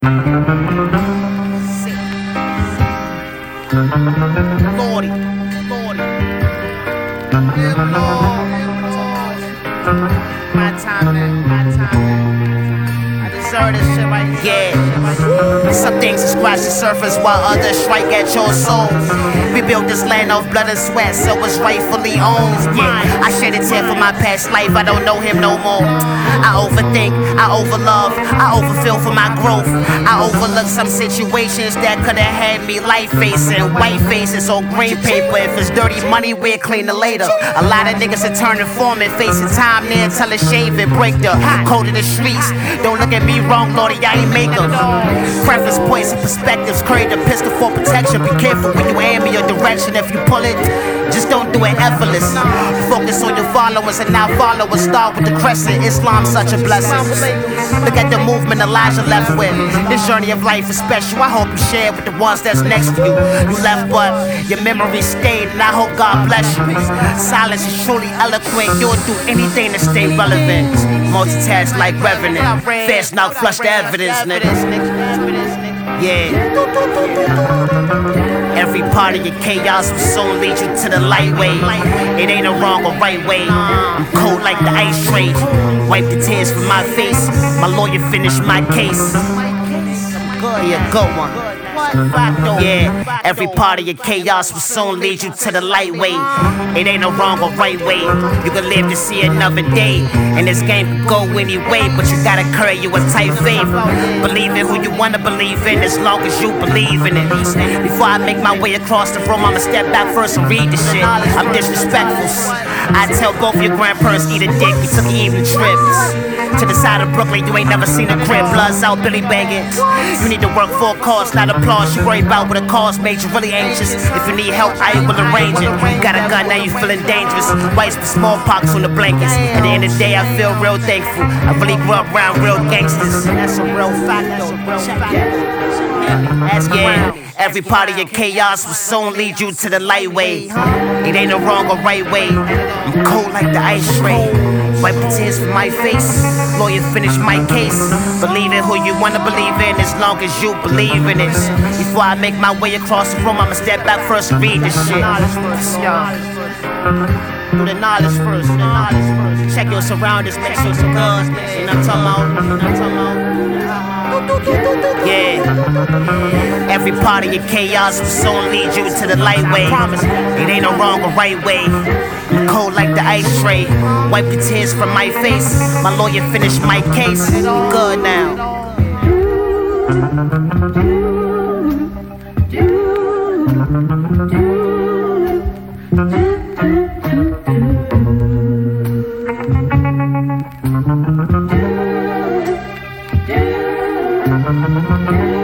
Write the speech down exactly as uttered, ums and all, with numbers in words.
Lordy, Lordy. Yeah, Lord. My time now, my time now. I deserve this shit right here. Yeah. Some things scratch the surface while others strike at your soul. We built this land of blood and sweat, so it's rightfully owned. Yeah. I shed a tear for my past life, I don't know him no more. I overthink, I overlove, I overfeel for my growth. I overlook some situations that could've had me light facing, white faces on green paper. If it's dirty money, we'll clean it later. A lot of niggas are turning foreman, facing time near until it's shave and break the code of the streets. Don't look at me wrong, Lordy, I ain't make them. Preference points and perspectives, carry the pistol for protection. Be careful when you aim in your direction. If you pull it, just don't do it effortless. Focus on your followers and not followers. Start with the crescent. Islam's such a blessing. Look at the movement Elijah left with. This journey of life is special. I hope you share it with the ones that's next to you. You left, but your memory stayed, and I hope God bless you. Silence is truly eloquent. You'll do anything to stay relevant. Multitask like revenant. Fast not flush the evidence, nigga. Yeah. Every part of your chaos will soon lead you to the light way. It ain't a wrong or right way. I'm cold like the ice tray. Wipe the tears from my face. My lawyer finished my case. Yeah, go one. Yeah, every part of your chaos will soon lead you to the light way. It ain't a wrong or right way. You can live to see another day, and this game can go any way, but you gotta carry you a tight faith. Believe in who you wanna believe in, as long as you believe in it. Before I make my way across the room, I'ma step back first and read the shit. I'm disrespectful. I tell both your grandparents eat a dick. We took evening trips to the side of Brooklyn. You ain't never seen a crib. Bloods out, Billy banging. You need to work for a cause, not applause. You worry about what a cause made you really anxious. If you need help, I will arrange it. You got a gun, now you feeling dangerous. Wipes with smallpox on the blankets. At the end of the day, I feel real thankful. I really grew up around real gangsters. That's a real fact, though. Real fact. Yeah. Every part of your chaos will soon lead you to the light way. It ain't a wrong or right way. I'm cold like the ice tray. Wipe the tears from my face. Lawyer finished my case. Believe in who you wanna believe in, as long as you believe in it. Before I make my way across the room, I'ma step back first and read this shit. Do the knowledge first, do the knowledge first. Check your surroundings, make sure it's good. You know what I'm talking about? You know what I'm talking about? Yeah. Every part of your chaos will soon lead you to the light way. It ain't no wrong or right way. I'm cold like the ice tray. Wipe the tears from my face. My lawyer finished my case. Good now. Yeah.